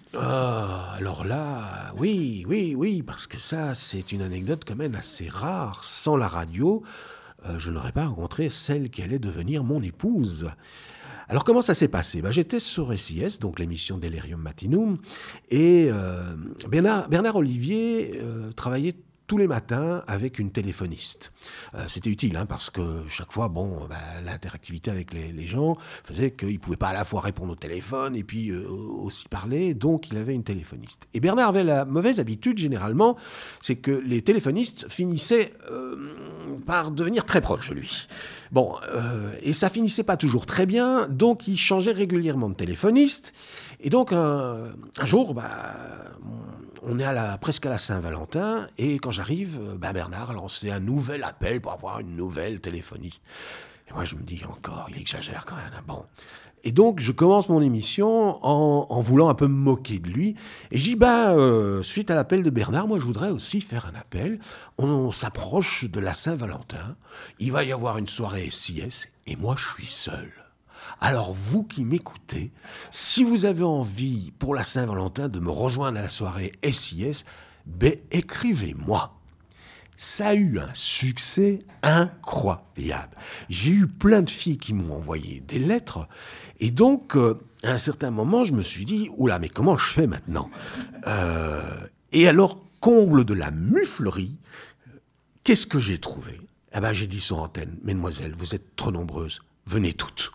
Alors là, oui, oui, oui, parce que ça, c'est une anecdote quand même assez rare. Sans la radio, je n'aurais pas rencontré celle qui allait devenir mon épouse. Alors comment ça s'est passé? J'étais sur SIS, donc l'émission Delirium Matinum, et Bernard Olivier travaillait tous les matins avec une téléphoniste. C'était utile, hein, parce que chaque fois, l'interactivité avec les gens faisait qu'il ne pouvait pas à la fois répondre au téléphone et puis aussi parler, donc il avait une téléphoniste. Et Bernard avait la mauvaise habitude, généralement, c'est que les téléphonistes finissaient par devenir très proches de lui. Et ça finissait pas toujours très bien, donc il changeait régulièrement de téléphoniste. Et donc un jour, on est presque à la Saint-Valentin, et quand j'arrive, Bernard a lancé un nouvel appel pour avoir une nouvelle téléphoniste. Et moi je me dis encore, il exagère quand même. Hein. Bon. Et donc je commence mon émission en voulant un peu me moquer de lui. Et je dis, suite à l'appel de Bernard, moi je voudrais aussi faire un appel. On s'approche de la Saint-Valentin. Il va y avoir une soirée SIS, et moi je suis seul. Alors vous qui m'écoutez, si vous avez envie pour la Saint-Valentin de me rejoindre à la soirée SIS, écrivez-moi. Ça a eu un succès incroyable. J'ai eu plein de filles qui m'ont envoyé des lettres. Et donc, à un certain moment, je me suis dit, oula, mais comment je fais maintenant? Et alors, comble de la muflerie, qu'est-ce que j'ai trouvé? J'ai dit sur antenne, mesdemoiselles, vous êtes trop nombreuses, venez toutes.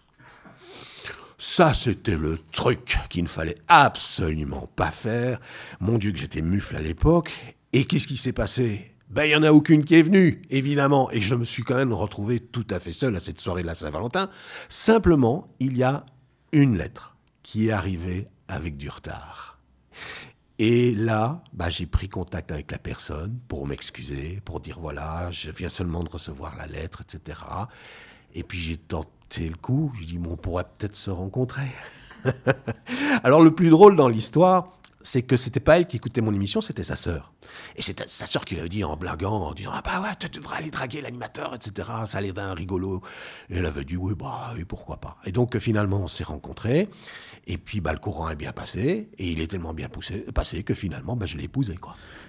Ça, c'était le truc qu'il ne fallait absolument pas faire. Mon Dieu, que j'étais mufle à l'époque. Et qu'est-ce qui s'est passé? Il n'y en a aucune qui est venue, évidemment. Et je me suis quand même retrouvé tout à fait seul à cette soirée de la Saint-Valentin. Simplement, il y a une lettre qui est arrivée avec du retard. Et là, j'ai pris contact avec la personne pour m'excuser, pour dire voilà, je viens seulement de recevoir la lettre, etc. Et puis j'ai tenté le coup, je dis on pourrait peut-être se rencontrer. Alors le plus drôle dans l'histoire, c'est que c'était pas elle qui écoutait mon émission, c'était sa sœur. Et c'est sa sœur qui l'a dit en blaguant, en disant tu devrais aller draguer l'animateur, etc. Ça a l'air d'un rigolo. Et elle avait dit oui, pourquoi pas. Et donc finalement on s'est rencontrés. Et puis le courant est bien passé. Et il est tellement bien passé que finalement je l'ai épousé, quoi.